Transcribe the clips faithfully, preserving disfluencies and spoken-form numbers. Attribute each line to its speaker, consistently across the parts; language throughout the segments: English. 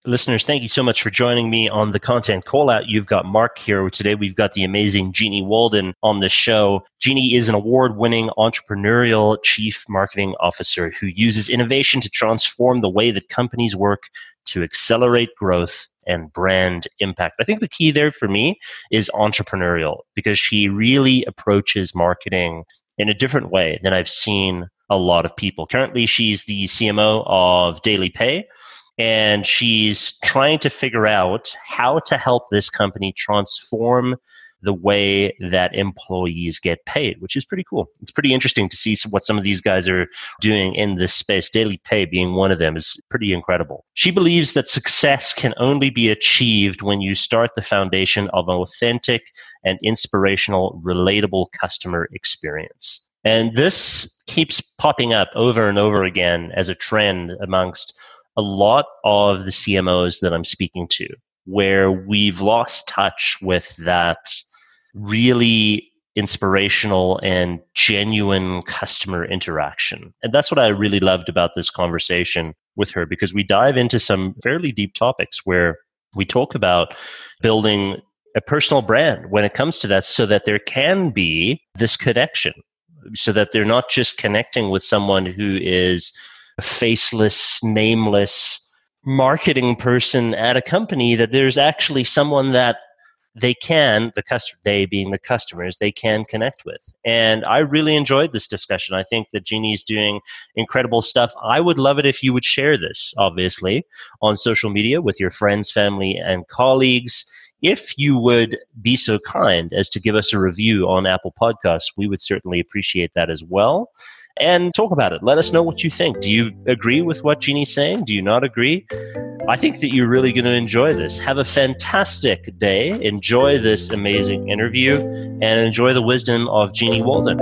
Speaker 1: Listeners, thank you so much for joining me on the Content Call Out. You've got Mark here. Today, we've got the amazing Jeannie Walden on the show. Jeannie is an award-winning entrepreneurial chief marketing officer who uses innovation to transform the way that companies work to accelerate growth and brand impact. I think the key there for me is entrepreneurial, because she really approaches marketing in a different way than I've seen a lot of people. Currently, she's the C M O of Daily Pay, and she's trying to figure out how to help this company transform the way that employees get paid, which is pretty cool. It's pretty interesting to see what some of these guys are doing in this space. Daily Pay being one of them is pretty incredible. She believes that success can only be achieved when you start the foundation of an authentic and inspirational, relatable customer experience. And this keeps popping up over and over again as a trend amongst a lot of the C M Os that I'm speaking to, where we've lost touch with that really inspirational and genuine customer interaction. And that's what I really loved about this conversation with her, because we dive into some fairly deep topics where we talk about building a personal brand when it comes to that, so that there can be this connection, so that they're not just connecting with someone who is a faceless, nameless marketing person at a company, that there's actually someone that they can, the customer, they being the customers, they can connect with. And I really enjoyed this discussion. I think that Jeannie's doing incredible stuff. I would love it if you would share this, obviously, on social media with your friends, family, and colleagues. If you would be so kind as to give us a review on Apple Podcasts, we would certainly appreciate that as well. And talk about it. Let us know what you think. Do you agree with what Jeannie's saying? Do you not agree? I think that you're really going to enjoy this. Have a fantastic day. Enjoy this amazing interview and enjoy the wisdom of Jeannie Walden.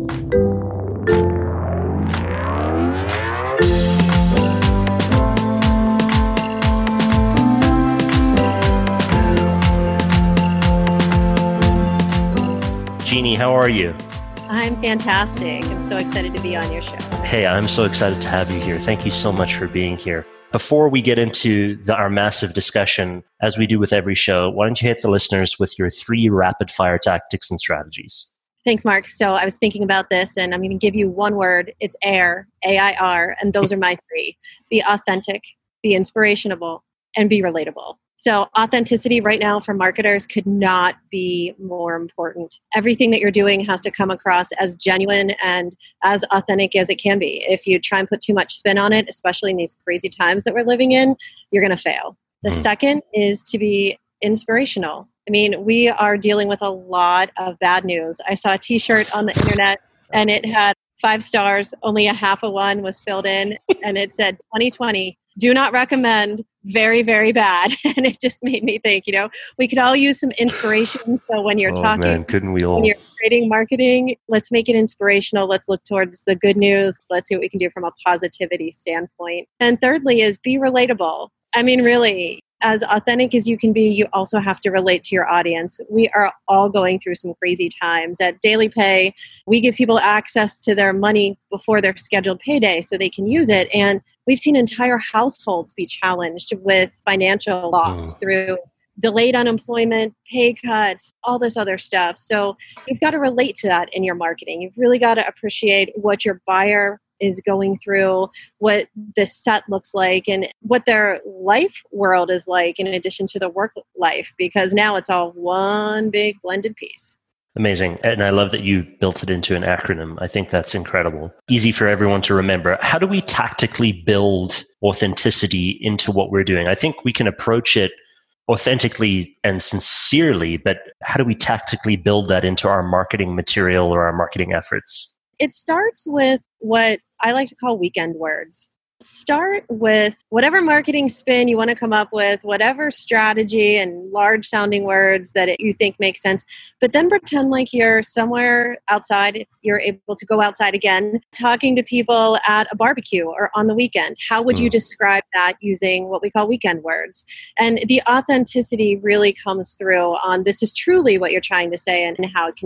Speaker 1: Jeannie, how are you?
Speaker 2: I'm fantastic. I'm so excited to be on your show.
Speaker 1: Hey, I'm so excited to have you here. Thank you so much for being here. Before we get into the, our massive discussion, as we do with every show, why don't you hit the listeners with your three rapid fire tactics and strategies?
Speaker 2: Thanks, Mark. So I was thinking about this, and I'm going to give you one word. It's AIR, A I R, and those are my three. Be authentic, be inspirational, and be relatable. So authenticity right now for marketers could not be more important. Everything that you're doing has to come across as genuine and as authentic as it can be. If you try and put too much spin on it, especially in these crazy times that we're living in, you're going to fail. The mm. second is to be inspirational. I mean, we are dealing with a lot of bad news. I saw a t-shirt on the internet and it had five stars, only a half of one was filled in, and it said twenty twenty. Do not recommend, very, very bad. And it just made me think, you know, we could all use some inspiration. So when you're
Speaker 1: oh,
Speaker 2: talking,
Speaker 1: man, couldn't we all?
Speaker 2: When you're creating marketing, let's make it inspirational. Let's look towards the good news. Let's see what we can do from a positivity standpoint. And thirdly is be relatable. I mean, really, as authentic as you can be, you also have to relate to your audience. We are all going through some crazy times. At Daily Pay, we give people access to their money before their scheduled payday so they can use it. And we've seen entire households be challenged with financial loss mm. through delayed unemployment, pay cuts, all this other stuff. So you've got to relate to that in your marketing. You've really got to appreciate what your buyer is going through, what the set looks like, and what their life world is like in addition to the work life, because now it's all one big blended piece.
Speaker 1: Amazing. And I love that you built it into an acronym. I think that's incredible. Easy for everyone to remember. How do we tactically build authenticity into what we're doing? I think we can approach it authentically and sincerely, but how do we tactically build that into our marketing material or our marketing efforts?
Speaker 2: It starts with what I like to call weekend words. Start with whatever marketing spin you want to come up with, whatever strategy and large sounding words that it, you think make sense, but then pretend like you're somewhere outside, you're able to go outside again, talking to people at a barbecue or on the weekend. How would you describe that using what we call weekend words? And the authenticity really comes through on this is truly what you're trying to say and how it connects.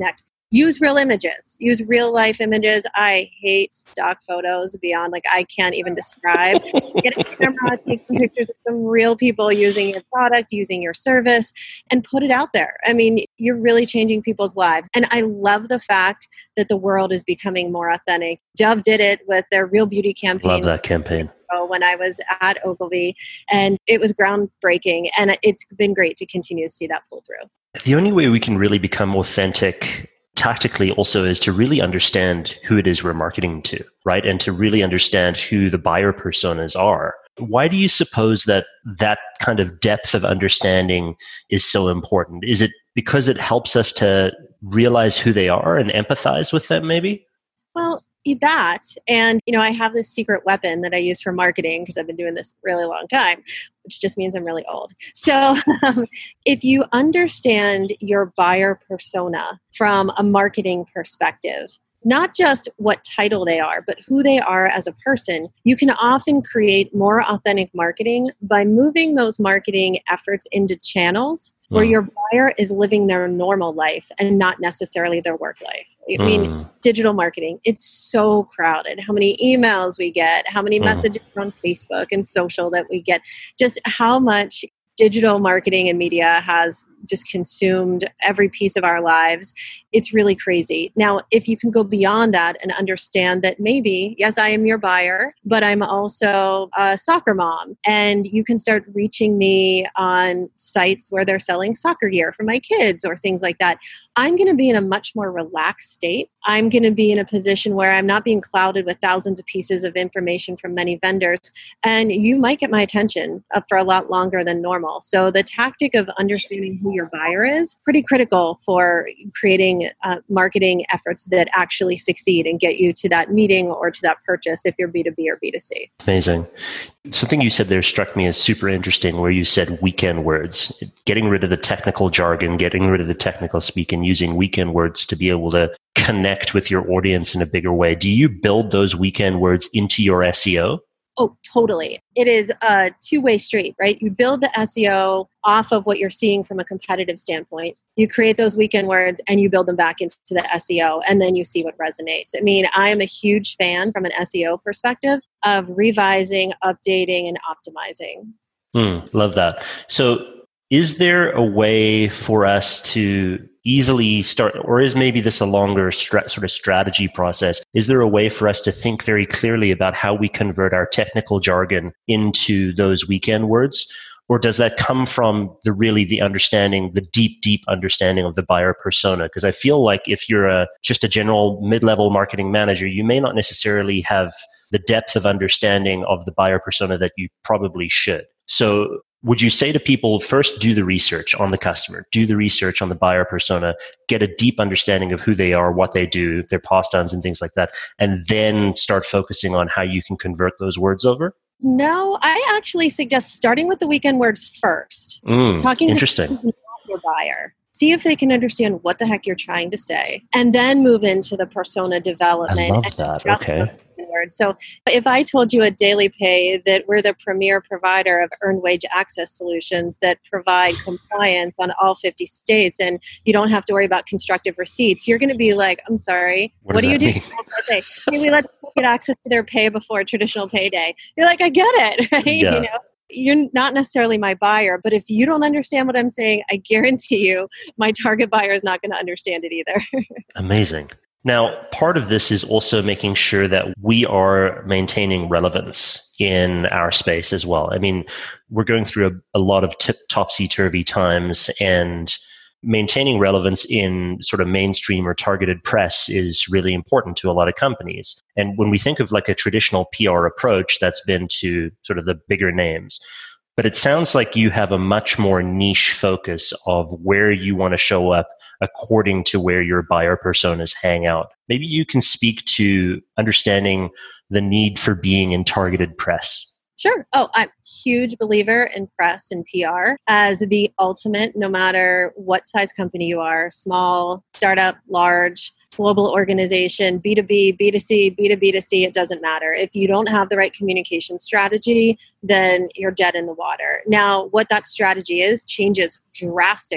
Speaker 2: use real images, use real life images. I hate stock photos beyond like I can't even describe. Get a camera, take some pictures of some real people using your product, using your service, and put it out there. I mean, you're really changing people's lives. And I love the fact that the world is becoming more authentic. Dove did it with their Real Beauty campaign.
Speaker 1: Love that campaign.
Speaker 2: When I was at Ogilvy, and it was groundbreaking, and it's been great to continue to see that pull through.
Speaker 1: The only way we can really become authentic tactically also is to really understand who it is we're marketing to, right? And to really understand who the buyer personas are. Why do you suppose that that kind of depth of understanding is so important? Is it because it helps us to realize who they are and empathize with them maybe?
Speaker 2: Well, that, and you know, I have this secret weapon that I use for marketing because I've been doing this a really long time, which just means I'm really old. So um, if you understand your buyer persona from a marketing perspective, not just what title they are, but who they are as a person, you can often create more authentic marketing by moving those marketing efforts into channels where mm. your buyer is living their normal life and not necessarily their work life. I mm. mean, digital marketing, it's so crowded. How many emails we get, how many mm. messages on Facebook and social that we get, just how much digital marketing and media has just consumed every piece of our lives. It's really crazy. Now, if you can go beyond that and understand that maybe, yes, I am your buyer, but I'm also a soccer mom, and you can start reaching me on sites where they're selling soccer gear for my kids or things like that. I'm going to be in a much more relaxed state. I'm going to be in a position where I'm not being clouded with thousands of pieces of information from many vendors, and you might get my attention up for a lot longer than normal. So the tactic of understanding who your buyer is pretty critical for creating uh, marketing efforts that actually succeed and get you to that meeting or to that purchase if you're B two B or B two C.
Speaker 1: Amazing. Something you said there struck me as super interesting, where you said weekend words, getting rid of the technical jargon, getting rid of the technical speak, and using weekend words to be able to connect with your audience in a bigger way. Do you build those weekend words into your S E O?
Speaker 2: Oh, totally. It is a two-way street, right? You build the S E O off of what you're seeing from a competitive standpoint. You create those weekend words and you build them back into the S E O, and then you see what resonates. I mean, I am a huge fan from an S E O perspective of revising, updating, and optimizing.
Speaker 1: Mm, love that. So is there a way for us to easily start, or is maybe this a longer stra- sort of strategy process? Is there a way for us to think very clearly about how we convert our technical jargon into those weekend words? Or does that come from the really the understanding, the deep, deep understanding of the buyer persona? Because I feel like if you're a just a general mid-level marketing manager, you may not necessarily have the depth of understanding of the buyer persona that you probably should. So would you say to people, first do the research on the customer, do the research on the buyer persona, get a deep understanding of who they are, what they do, their pastimes and things like that, and then start focusing on how you can convert those words over?
Speaker 2: No, I actually suggest starting with the weekend words first.
Speaker 1: Mm,
Speaker 2: talking
Speaker 1: interesting.
Speaker 2: to your buyer. See if they can understand what the heck you're trying to say, and then move into the persona development.
Speaker 1: I love that. Okay.
Speaker 2: So if I told you at Daily Pay that we're the premier provider of earned wage access solutions that provide compliance on all fifty states, and you don't have to worry about constructive receipts, you're going to be like, I'm sorry,
Speaker 1: what,
Speaker 2: what do you do?
Speaker 1: Mean?
Speaker 2: Hey, we let people get access to their pay before traditional payday. You're like, I get it, right?
Speaker 1: Yeah.
Speaker 2: You know? You're not necessarily my buyer, but if you don't understand what I'm saying, I guarantee you my target buyer is not going to understand it either.
Speaker 1: Amazing. Now, part of this is also making sure that we are maintaining relevance in our space as well. I mean, we're going through a, a lot of tip, topsy-turvy times, and maintaining relevance in sort of mainstream or targeted press is really important to a lot of companies. And when we think of like a traditional P R approach, that's been to sort of the bigger names. But it sounds like you have a much more niche focus of where you want to show up according to where your buyer personas hang out. Maybe you can speak to understanding the need for being in targeted press.
Speaker 2: Sure. Oh, I'm a huge believer in press and P R as the ultimate, no matter what size company you are, small, startup, large, global organization, B two B, B two C, B two B two C, it doesn't matter. If you don't have the right communication strategy, then you're dead in the water. Now, what that strategy is changes drastically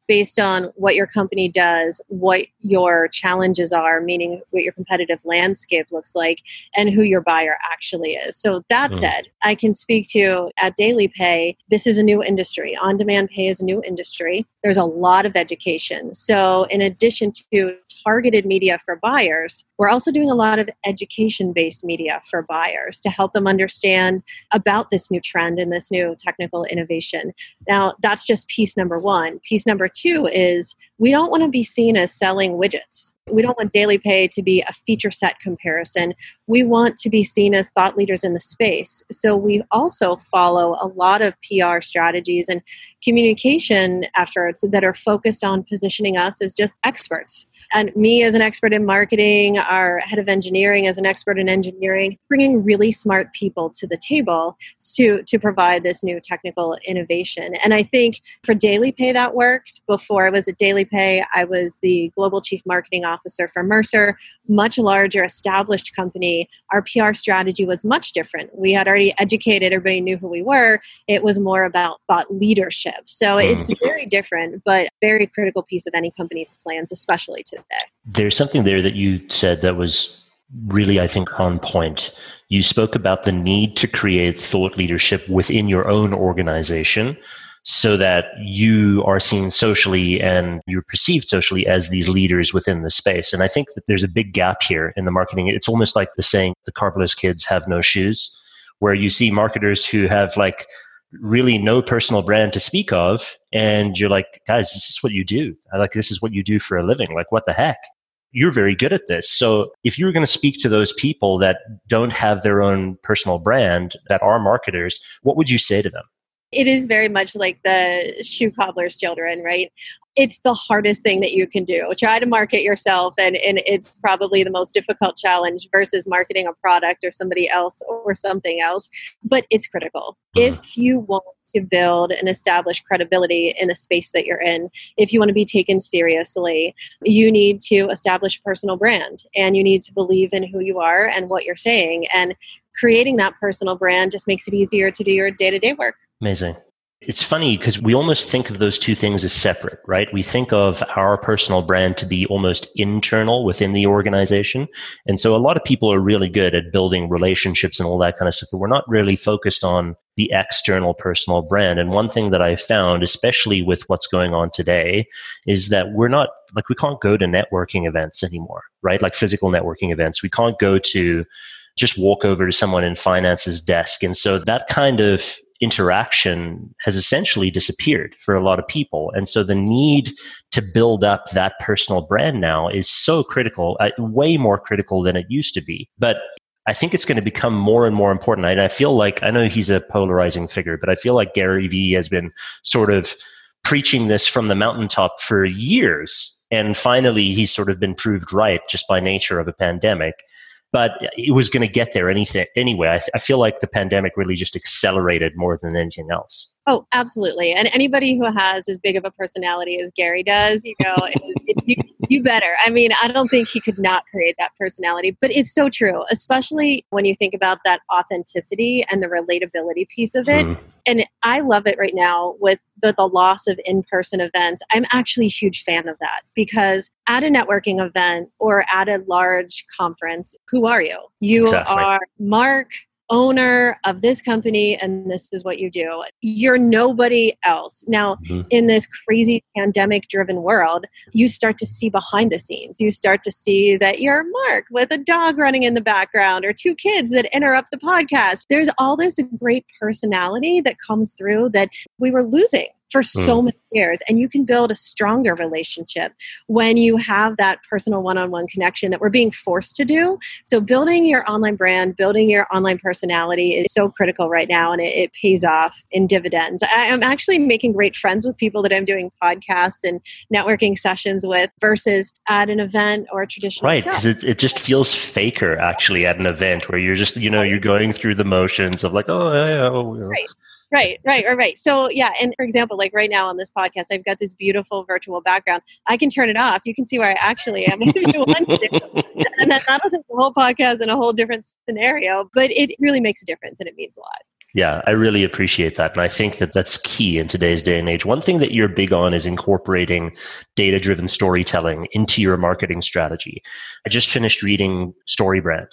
Speaker 2: based on what your company does, what your challenges are, meaning what your competitive landscape looks like, and who your buyer actually is. So that
Speaker 1: Mm.
Speaker 2: said, I can speak to at DailyPay, this is a new industry. On-demand pay is a new industry. There's a lot of education. So in addition to targeted media for buyers, we're also doing a lot of education-based media for buyers to help them understand about this new trend and this new technical innovation. Now, that's just piece number one. Piece number two is we don't want to be seen as selling widgets. We don't want DailyPay to be a feature set comparison. We want to be seen as thought leaders in the space. So we also follow a lot of P R strategies and communication efforts that are focused on positioning us as just experts. And me as an expert in marketing, our head of engineering as an expert in engineering, bringing really smart people to the table to, to provide this new technical innovation. And I think for DailyPay that works. Before I was at DailyPay, I was the global chief marketing officer for Mercer, much larger established company. Our P R strategy was much different. We had already educated, everybody knew who we were. It was more about thought leadership. So
Speaker 1: Mm.
Speaker 2: it's very different, but very critical piece of any company's plans, especially today.
Speaker 1: There's something there that you said that was really, I think, on point. You spoke about the need to create thought leadership within your own organization so that you are seen socially and you're perceived socially as these leaders within the space. And I think that there's a big gap here in the marketing. It's almost like the saying, the carpeless kids have no shoes, where you see marketers who have like really no personal brand to speak of. And you're like, guys, this is what you do. I like, this is what you do for a living. Like, what the heck? You're very good at this. So if you're going to speak to those people that don't have their own personal brand, that are marketers, what would you say to them?
Speaker 2: It is very much like the shoe cobbler's children, right? It's the hardest thing that you can do. Try to market yourself, and, and it's probably the most difficult challenge versus marketing a product or somebody else or something else. But it's critical. Mm-hmm. If you want to build and establish credibility in the space that you're in, if you want to be taken seriously, you need to establish personal brand, and you need to believe in who you are and what you're saying. And creating that personal brand just makes it easier to do your day-to-day work.
Speaker 1: Amazing. It's funny because we almost think of those two things as separate, right? We think of our personal brand to be almost internal within the organization. And so a lot of people are really good at building relationships and all that kind of stuff, but we're not really focused on the external personal brand. And one thing that I found, especially with what's going on today, is that we're not, like, we can't go to networking events anymore, right? Like physical networking events. We can't go to just walk over to someone in finance's desk. And so that kind of interaction has essentially disappeared for a lot of people. And so the need to build up that personal brand now is so critical, uh, way more critical than it used to be. But I think it's going to become more and more important. And I feel like, I know he's a polarizing figure, but I feel like Gary Vee has been sort of preaching this from the mountaintop for years. And finally, he's sort of been proved right just by nature of a pandemic. But it was going to get there anything anyway. I, th- I feel like the pandemic really just accelerated more than anything else.
Speaker 2: Oh, absolutely. And anybody who has as big of a personality as Gary does, you know, it, it, you, you better. I mean, I don't think he could not create that personality, but it's so true, especially when you think about that authenticity and the relatability piece of it. Mm. And I love it right now with the, the loss of in-person events. I'm actually a huge fan of that because at a networking event or at a large conference, who are you? You exactly. are Mark, owner of this company, and this is what you do. You're nobody else. Now, mm-hmm. in this crazy pandemic-driven world, you start to see behind the scenes. You start to see that you're Mark with a dog running in the background or two kids that interrupt the podcast. There's all this great personality that comes through that we were losing for so mm. many years. And you can build a stronger relationship when you have that personal one-on-one connection that we're being forced to do. So building your online brand, building your online personality is so critical right now, and it, it pays off in dividends. I, I'm actually making great friends with people that I'm doing podcasts and networking sessions with versus at an event or a traditional
Speaker 1: Right, because it, it just feels faker actually at an event where you're just, you know, you're going through the motions of like, oh, yeah, yeah, oh, yeah.
Speaker 2: Right. Right, right, right, right. So yeah, and for example, like right now on this podcast, I've got this beautiful virtual background. I can turn it off. You can see where I actually am. And then that'll take the whole podcast in a whole different scenario, but it really makes a difference and it means a lot.
Speaker 1: Yeah, I really appreciate that. And I think that that's key in today's day and age. One thing that you're big on is incorporating data-driven storytelling into your marketing strategy. I just finished reading StoryBrand,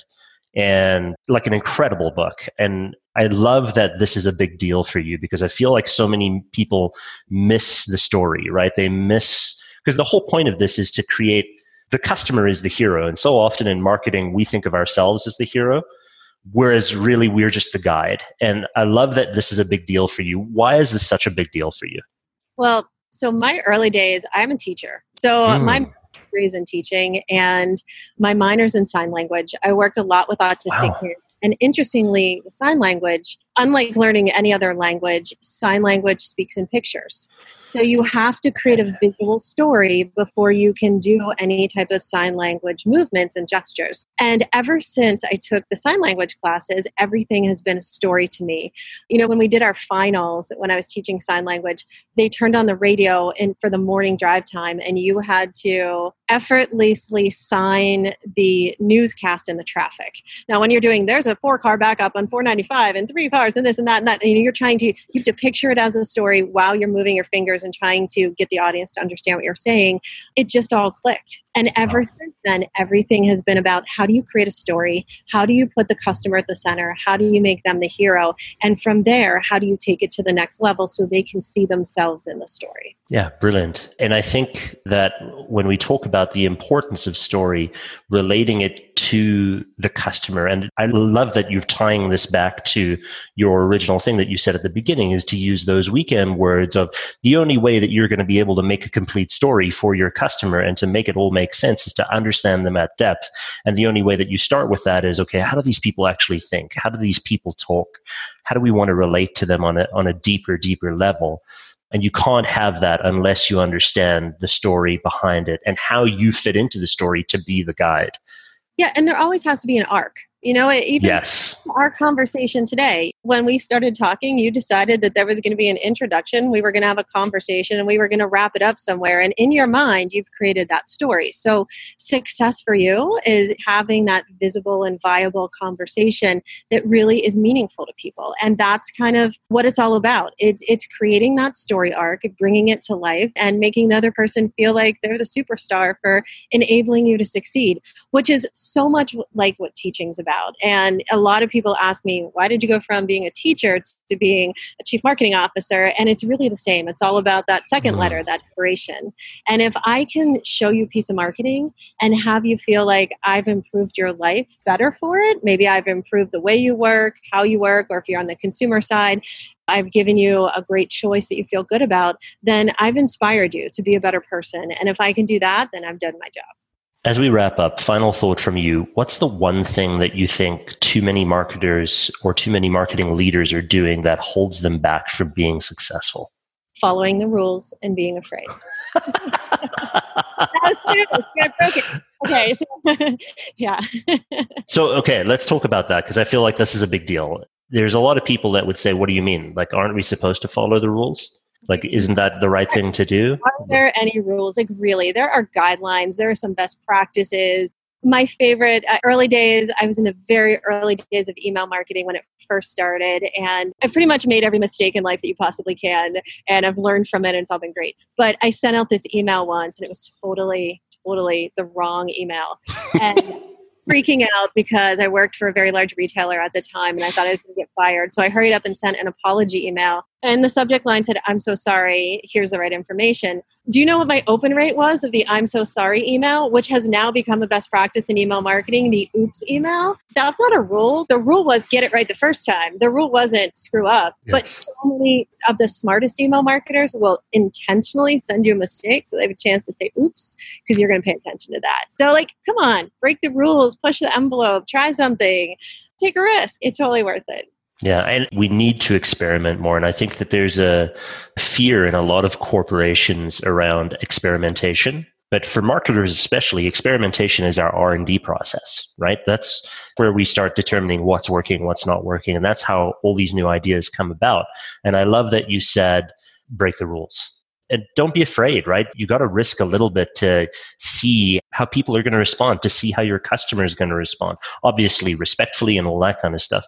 Speaker 1: and like an incredible book. And I love that this is a big deal for you because I feel like so many people miss the story, right? They miss, because the whole point of this is to create, the customer is the hero. And so often in marketing, we think of ourselves as the hero, whereas really we're just the guide. And I love that this is a big deal for you. Why is this such a big deal for you?
Speaker 2: Well, so my early days, I'm a teacher. So mm. my degree is in teaching and my minor's in sign language. I worked a lot with autistic
Speaker 1: wow.
Speaker 2: kids. And interestingly, with sign language, unlike learning any other language, sign language speaks in pictures. So you have to create a visual story before you can do any type of sign language movements and gestures. And ever since I took the sign language classes, everything has been a story to me. You know, when we did our finals, when I was teaching sign language, they turned on the radio in, for the morning drive time, and you had to effortlessly sign the newscast in the traffic. Now, when you're doing, there's a four car backup on four ninety-five and three cars and this and that and that, and you're trying to, you have to picture it as a story while you're moving your fingers and trying to get the audience to understand what you're saying. It just all clicked. And ever wow. since then, everything has been about how do you create a story? How do you put the customer at the center? How do you make them the hero? And from there, how do you take it to the next level so they can see themselves in the story?
Speaker 1: Yeah, brilliant. And I think that when we talk about the importance of story, relating it to the customer, and I love that you're tying this back to your original thing that you said at the beginning, is to use those weekend words of the only way that you're going to be able to make a complete story for your customer and to make it all make sense is to understand them at depth. And the only way that you start with that is, okay, how do these people actually think? How do these people talk? How do we want to relate to them on a, on a deeper, deeper level? And you can't have that unless you understand the story behind it and how you fit into the story to be the guide.
Speaker 2: Yeah, and there always has to be an arc. You know, even
Speaker 1: yes.
Speaker 2: our conversation today, when we started talking, you decided that there was going to be an introduction, we were going to have a conversation, and we were going to wrap it up somewhere. And in your mind, you've created that story. So success for you is having that visible and viable conversation that really is meaningful to people. And that's kind of what it's all about. It's, it's creating that story arc, bringing it to life, and making the other person feel like they're the superstar for enabling you to succeed, which is so much like what teaching's about. And a lot of people ask me, why did you go from being a teacher to being a chief marketing officer? And it's really the same. It's all about that second
Speaker 1: mm-hmm.
Speaker 2: letter, that iteration. And if I can show you a piece of marketing and have you feel like I've improved your life better for it, maybe I've improved the way you work, how you work, or if you're on the consumer side, I've given you a great choice that you feel good about, then I've inspired you to be a better person. And if I can do that, then I've done my job.
Speaker 1: As we wrap up, final thought from you. What's the one thing that you think too many marketers or too many marketing leaders are doing that holds them back from being successful?
Speaker 2: Following the rules and being afraid. That was serious. I broke it. Okay. So, yeah.
Speaker 1: So, okay, let's talk about that because I feel like this is a big deal. There's a lot of people that would say, what do you mean? Like, aren't we supposed to follow the rules? Like, isn't that the right thing to do?
Speaker 2: Are there any rules? Like, really, there are guidelines. There are some best practices. My favorite, uh, early days, I was in the very early days of email marketing when it first started. And I've pretty much made every mistake in life that you possibly can. And I've learned from it and it's all been great. But I sent out this email once and it was totally, totally the wrong email. And freaking out because I worked for a very large retailer at the time and I thought I was going to get fired. So I hurried up and sent an apology email. And the subject line said, I'm so sorry, here's the right information. Do you know what my open rate was of the I'm so sorry email, which has now become a best practice in email marketing, the oops email? That's not a rule. The rule was get it right the first time. The rule wasn't screw up. Yes. But so many of the smartest email marketers will intentionally send you a mistake so they have a chance to say oops because you're going to pay attention to that. So like, come on, break the rules, push the envelope, try something, take a risk. It's totally worth it.
Speaker 1: Yeah, and we need to experiment more. And I think that there's a fear in a lot of corporations around experimentation. But for marketers especially, experimentation is our R and D process, right? That's where we start determining what's working, what's not working. And that's how all these new ideas come about. And I love that you said, break the rules. And don't be afraid, right? You got to risk a little bit to see how people are going to respond, to see how your customer is going to respond. Obviously, respectfully and all that kind of stuff. But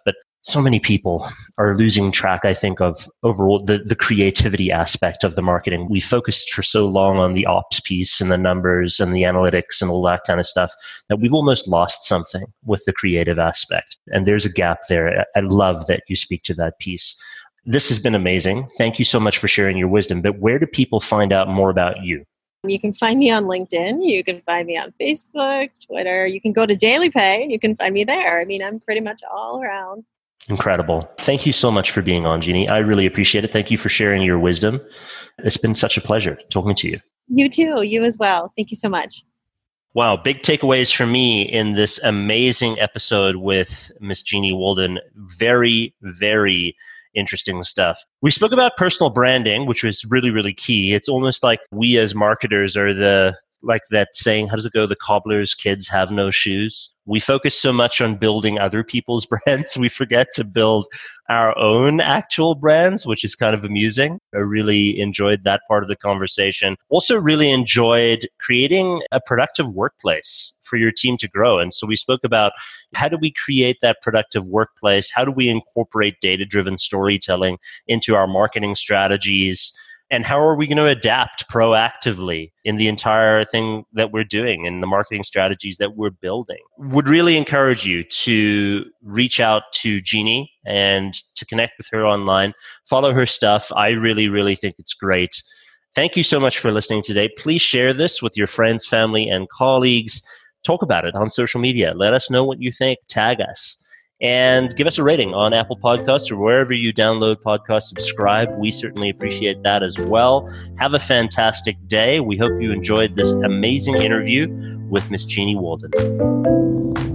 Speaker 1: so many people are losing track, I think, of overall the, the creativity aspect of the marketing. We focused for so long on the ops piece and the numbers and the analytics and all that kind of stuff that we've almost lost something with the creative aspect. And there's a gap there. I love that you speak to that piece. This has been amazing. Thank you so much for sharing your wisdom. But where do people find out more about you?
Speaker 2: You can find me on LinkedIn. You can find me on Facebook, Twitter. You can go to DailyPay and you can find me there. I mean, I'm pretty much all around.
Speaker 1: Incredible. Thank you so much for being on, Jeannie. I really appreciate it. Thank you for sharing your wisdom. It's been such a pleasure talking to you.
Speaker 2: You too. You as well. Thank you so much.
Speaker 1: Wow. Big takeaways for me in this amazing episode with Miss Jeannie Walden. Very, very interesting stuff. We spoke about personal branding, which was really, really key. It's almost like we as marketers are the, like that saying, how does it go? The cobbler's kids have no shoes. We focus so much on building other people's brands, we forget to build our own actual brands, which is kind of amusing. I really enjoyed that part of the conversation. Also really enjoyed creating a productive workplace for your team to grow. And so we spoke about how do we create that productive workplace? How do we incorporate data-driven storytelling into our marketing strategies? And how are we going to adapt proactively in the entire thing that we're doing and the marketing strategies that we're building? Would really encourage you to reach out to Jeannie and to connect with her online. Follow her stuff. I really, really think it's great. Thank you so much for listening today. Please share this with your friends, family, and colleagues. Talk about it on social media. Let us know what you think. Tag us. And give us a rating on Apple Podcasts or wherever you download podcasts. Subscribe. We certainly appreciate that as well. Have a fantastic day. We hope you enjoyed this amazing interview with Miss Jeannie Walden.